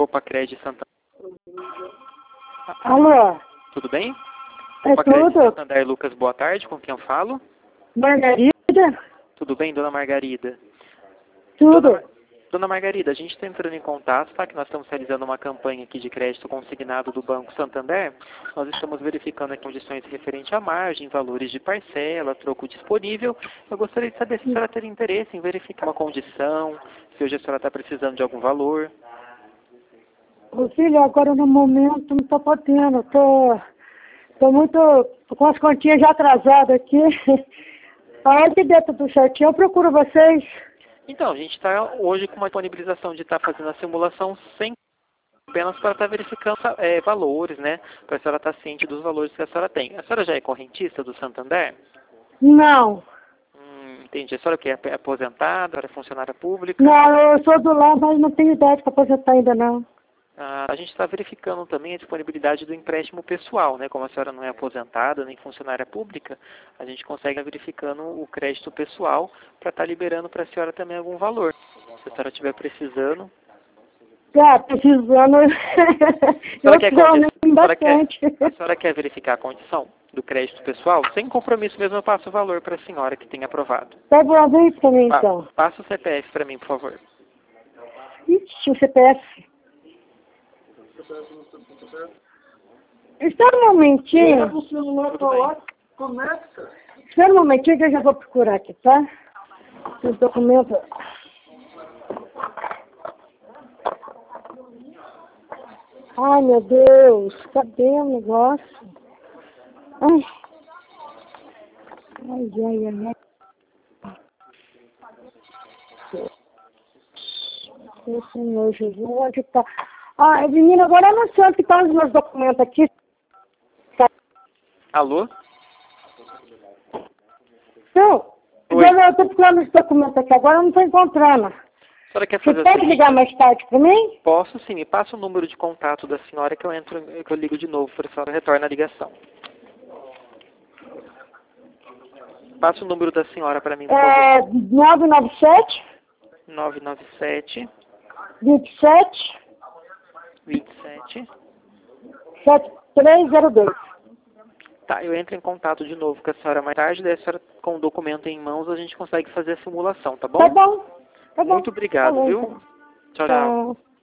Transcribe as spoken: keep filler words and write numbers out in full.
Copacred Santander. Alô? Tudo bem? É Copacred tudo? Santander, Lucas, boa tarde. Com quem eu falo? Margarida? Tudo bem, dona Margarida? Tudo? Dona, Mar- dona Margarida, a gente está entrando em contato, tá? Que nós estamos realizando uma campanha aqui de crédito consignado do Banco Santander. Nós estamos verificando aqui condições referentes à margem, valores de parcela, troco disponível. Eu gostaria de saber se a senhora teria interesse em verificar uma condição, se hoje a senhora está precisando de algum valor. Ô filho, agora no momento não tô podendo, tô, tô muito, tô com as continhas já atrasadas aqui. A hora que der tudo certinho, eu procuro vocês. Então, a gente está hoje com uma disponibilização de estar fazendo a simulação sem apenas para estar verificando é, valores, né? Para a senhora estar ciente dos valores que a senhora tem. A senhora já é correntista do Santander? Não, Hum, entendi. A senhora que é aposentada, é funcionária pública? não, eu sou do lar, mas não tenho idade para aposentar ainda não. Ah, a gente está verificando também a disponibilidade do empréstimo pessoal, né? Como a senhora não é aposentada nem funcionária pública, a gente consegue estar verificando o crédito pessoal para estar liberando para a senhora também algum valor. Se a senhora estiver precisando. Ah, precisando. A Eu senhora, quer preciso condi- a, senhora quer, bastante. a senhora quer verificar a condição do crédito pessoal? Sem compromisso mesmo, eu passo o valor para a senhora que tem aprovado. Tá bom, vem pra mim Pa- então. passa o C P F para mim, por favor. Ixi, o C P F. Espera um momentinho. Tudo bem. Espera um momentinho que eu já vou procurar aqui, tá? Os documentos. Ai, meu Deus. Cadê o negócio? Ai. Ai, ai, ai, ai. Meu Senhor Jesus, onde tá? Ah, menina, agora eu não sei onde estão os meus documentos aqui. Alô? Não, Oi. eu estou procurando os documentos aqui, agora eu não estou encontrando. A senhora quer Você fazer o pode seguinte? ligar mais tarde para mim? Posso sim, me passa o número de contato da senhora que eu entro, que eu ligo de novo para a senhora retorna a ligação. Passa o número da senhora para mim, por favor. É nove nove sete, nove nove sete, vinte e sete, vinte e sete. sete três zero dois. Tá, eu entro em contato de novo com a senhora mais tarde, daí a senhora com o documento em mãos a gente consegue fazer a simulação, tá bom? Tá bom, tá bom. Muito obrigado, Tá bom, viu? então. Tchau, tchau. Tchau.